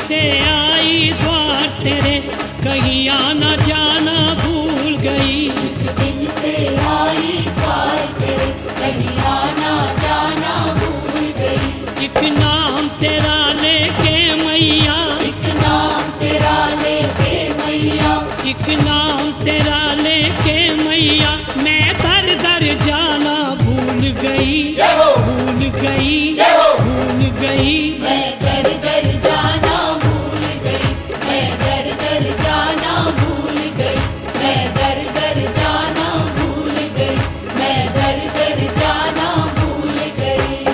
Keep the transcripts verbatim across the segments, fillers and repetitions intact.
से आई द्वार तेरे, कहीं आना जाना भूल गई। जिस दिन से आई द्वार तेरे, कहीं आना जाना भूल गई। एक नाम तेरा लेके मैया, एक नाम तेरा लेके मैया, एक नाम तेरा लेके मैया, मैं दर दर जाना भूल गई, भूल गई, भूल गई। मैं दर दर जाना भूल गई, मैं दर दर जाना भूल गई, मैं दर दर जाना भूल गई, मैं दर दर जाना भूल गई।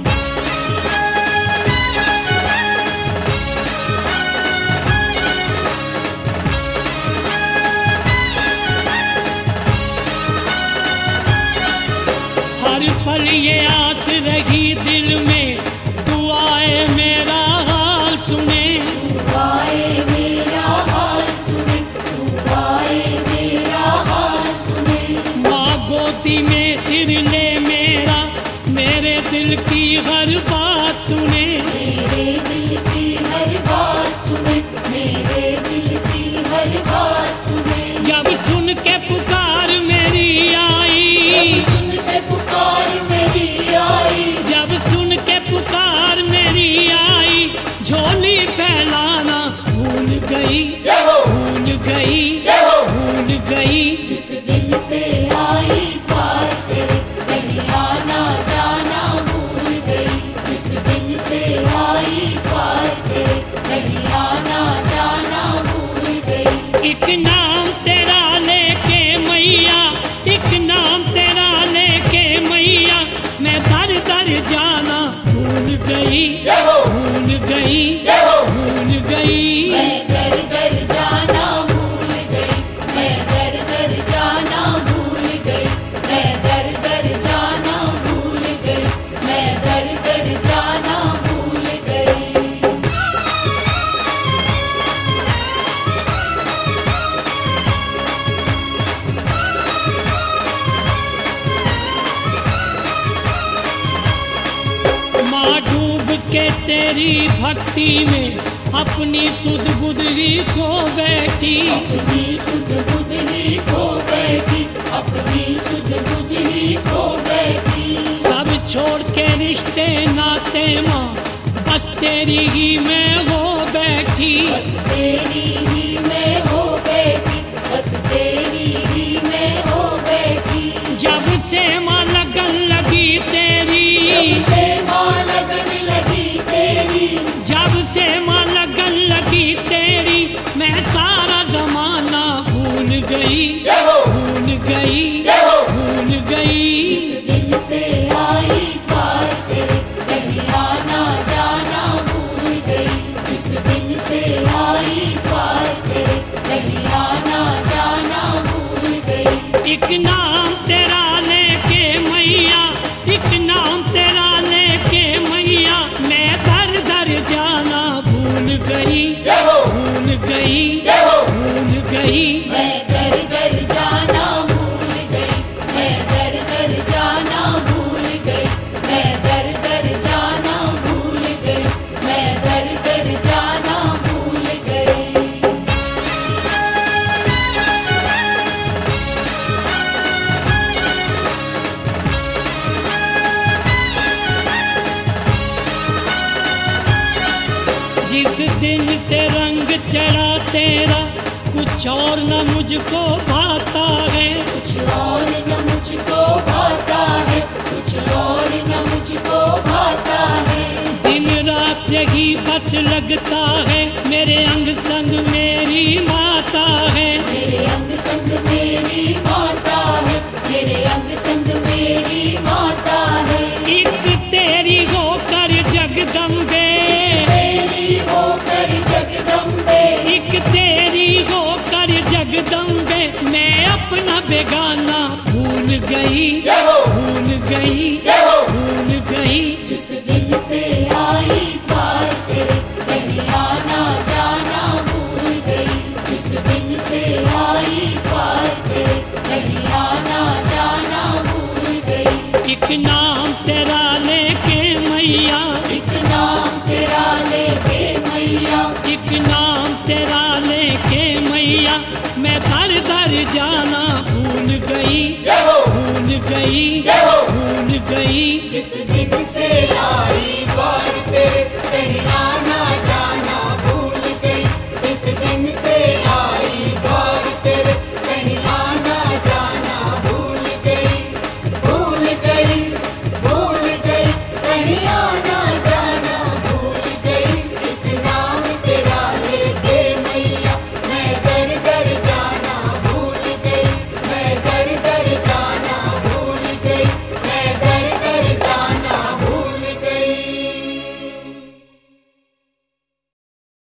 हर पल ये आस रही दिल में, दुआए मेरा हाल सुने, दुआए मेरा हाल सुने, दुआए मेरा हाल सुने। माँ गोदी में सिर ले मेरा, मेरे दिल की हर बात सुने, मेरे दिल की हर बात सुने, मेरे दिल की हर बात सुने। जब सुन के पुकार मेरी आई, जब सुन के पुकार मेरी आई, जब सुन के पुकार मेरी आई, झोली फैलाना भूल गई, भूल गई, भूल गई। जिस दिन से आई द्वार तेरे, कहीं आना जाना भूल गई। जिस दिन से आई द्वार तेरे, कहीं आना जाना भूल गई। एक नाम तेरा लेके मैया, एक नाम तेरा लेके मैया, मैं दर दर जाना भूल गई, भूल गई, भूल गई। मैं दर दर जाना भूल गई, मैं दर दर जाना भूल गई, मैं दर दर जाना भूल गई, मैं दर दर जाना भूल गई। माँ डूब के तेरी भक्ति में, अपनी सुध बुद्धि खो बैठी, अपनी सुध बुद्धि खो बैठी, अपनी सुध बुद्धि खो बैठी। सब छोड़ के रिश्ते नाते माँ, बस तेरी ही मैं हो बैठी, बस तेरी ही मैं हो बैठी, बस तेरी ही मैं हो बैठी। जब से माँ लगन लगी तेरी, जब से माँ लगन लगी तेरी, जब से माँ लगन लगी तेरी, मैं सारा जमाना भूल गई, भूल गई, भूल गई। जिस दिन से आई द्वार तेरे, कहीं आना जाना भूल गई। जिस दिन से आई द्वार तेरे, कहीं आना जाना भूल गई। एक नाम तेरा लेके मैया, एक नाम तेरा लेके मैया, मैं दर दर जाना भूल गई, भूल गई, भूल गई। मैं दर दर जाना भूल गई, मैं दर दर जाना भूल गई, मैं दर दर जाना भूल गई, मैं दर दर जाना भूल गई। जिस दिन से रंग चढ़ा तेरा, कुछ और न मुझको भाता है, कुछ और न मुझको भाता है, कुछ और न मुझको भाता है। दिन रात यही बस लगता है, मेरे अंग संग मेरी माता है, मेरे अंग संग मेरी माता है, मेरे अंग संग मेरी माता है। एक तेरी होकर जगदम्बे, तेरी होकर जगदम्बे, एक तेरी होकर जगदम्बे, मैं अपना बेगाना भूल गई, भूल गई, भूल गई। जिस दिन से आई द्वार तेरे, कहीं आना जाना भूल गई। जिस दिन से आई द्वार तेरे, कहीं आना जाना भूल गई। एक नाम तेरा लेके मैया, एक नाम तेरा लेके मैया, गई जिस दिन से आई